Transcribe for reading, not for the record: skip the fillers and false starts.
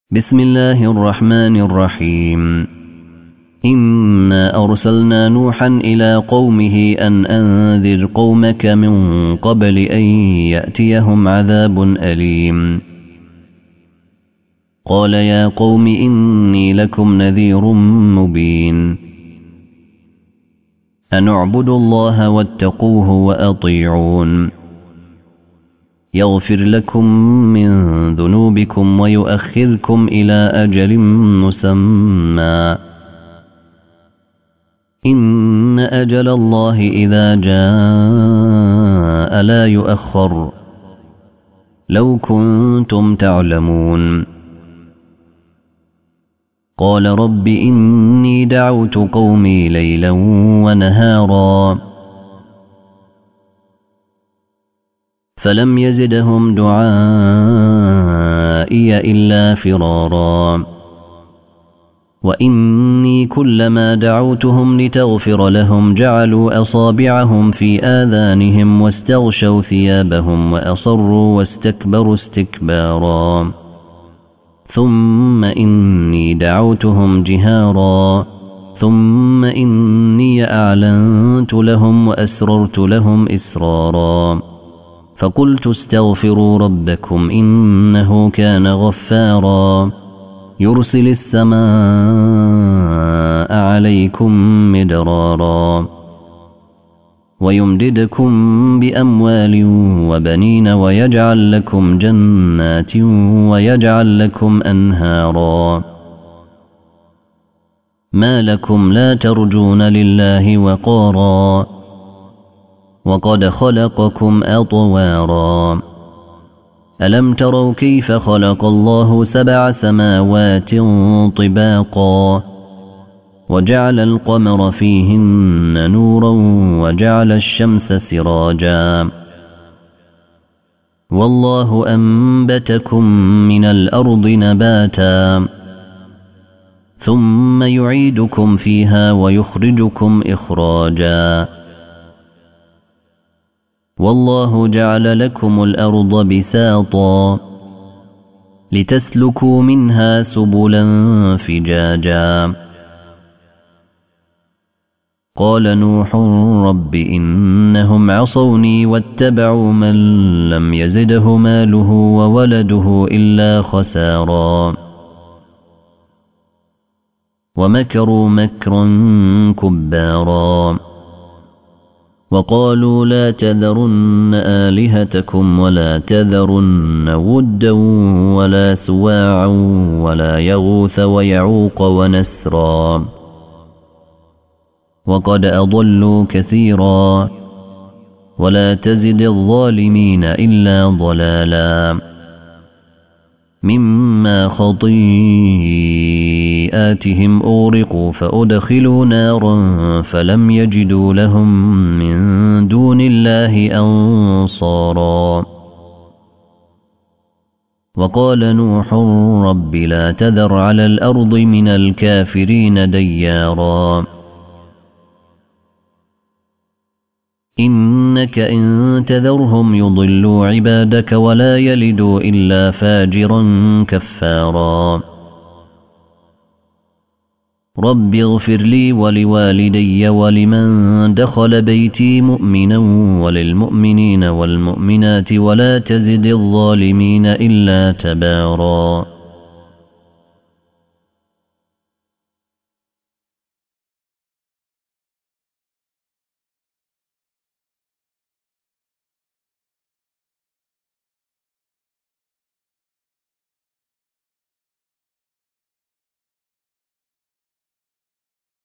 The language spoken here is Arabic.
بسم الله الرحمن الرحيم. إنا أرسلنا نوحا إلى قومه أن أنذر قومك من قبل أن يأتيهم عذاب أليم. قال يا قوم إني لكم نذير مبين. أن اعبدوا الله واتقوه وأطيعون. يغفر لكم من ذنوبكم ويؤخركم إلى أجل مسمى. إن أجل الله إذا جاء لا يؤخر. لو كنتم تعلمون. قال رب إني دعوت قومي ليلا ونهارا فلم يزدهم دعائي إلا فرارا. وإني كلما دعوتهم لتغفر لهم جعلوا أصابعهم في آذانهم واستغشوا ثيابهم وأصروا واستكبروا استكبارا. ثم إني دعوتهم جهارا ثم إني أعلنت لهم وأسررت لهم إسرارا. فقلت استغفروا ربكم إنه كان غفارا يرسل السماء عليكم مدرارا ويمددكم بأموال وبنين ويجعل لكم جنات ويجعل لكم أنهارا. ما لكم لا ترجون لله وقارا وقد خلقكم أطوارا. ألم تروا كيف خلق الله 7 سماوات طباقا وجعل القمر فيهن نورا وجعل الشمس سراجا. والله أنبتكم من الأرض نباتا ثم يعيدكم فيها ويخرجكم إخراجا. والله جعل لكم الأرض بساطا لتسلكوا منها سبلا فجاجا. قال نوح رب إنهم عصوني واتبعوا من لم يزده ماله وولده إلا خسارا. ومكروا مكرا كبارا. وقالوا لا تذرن آلهتكم ولا تذرن ودا ولا سواعا ولا يغوث ويعوق ونسرا. وقد أضلوا كثيرا ولا تزد الظالمين إلا ضلالا. مما خطيئاتهم أغرقوا فأدخلوا نارا فلم يجدوا لهم من دون الله أنصارا. وقال نوح رب لا تذر على الأرض من الكافرين ديارا. إنك إن تذرهم يضلوا عبادك ولا يلدوا إلا فاجرا كفارا. رب اغفر لي ولوالدي ولمن دخل بيتي مؤمنا وللمؤمنين والمؤمنات ولا تزد الظالمين إلا تبارا.